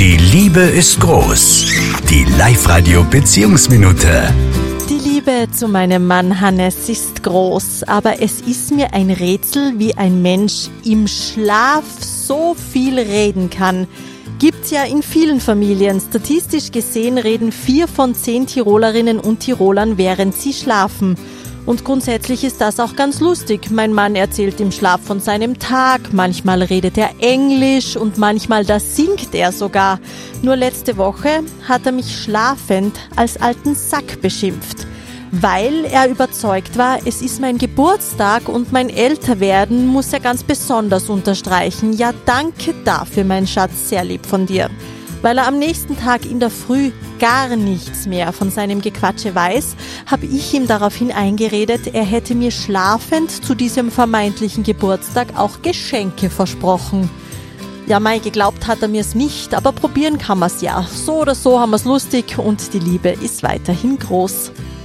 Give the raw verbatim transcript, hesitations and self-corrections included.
Die Liebe ist groß. Die Live-Radio-Beziehungsminute. Die Liebe zu meinem Mann Hannes ist groß, aber es ist mir ein Rätsel, wie ein Mensch im Schlaf so viel reden kann. Gibt's ja in vielen Familien. Statistisch gesehen reden vier von zehn Tirolerinnen und Tirolern, während sie schlafen. Und grundsätzlich ist das auch ganz lustig. Mein Mann erzählt im Schlaf von seinem Tag, manchmal redet er Englisch und manchmal da singt er sogar. Nur letzte Woche hat er mich schlafend als alten Sack beschimpft, weil er überzeugt war, es ist mein Geburtstag und mein Älterwerden muss er ganz besonders unterstreichen. Ja, danke dafür, mein Schatz, sehr lieb von dir. Weil er am nächsten Tag in der Früh gar nichts mehr von seinem Gequatsche weiß, habe ich ihm daraufhin eingeredet, er hätte mir schlafend zu diesem vermeintlichen Geburtstag auch Geschenke versprochen. Ja, mei, geglaubt hat er mir's nicht, aber probieren kann man's ja. So oder so haben wir's lustig und die Liebe ist weiterhin groß.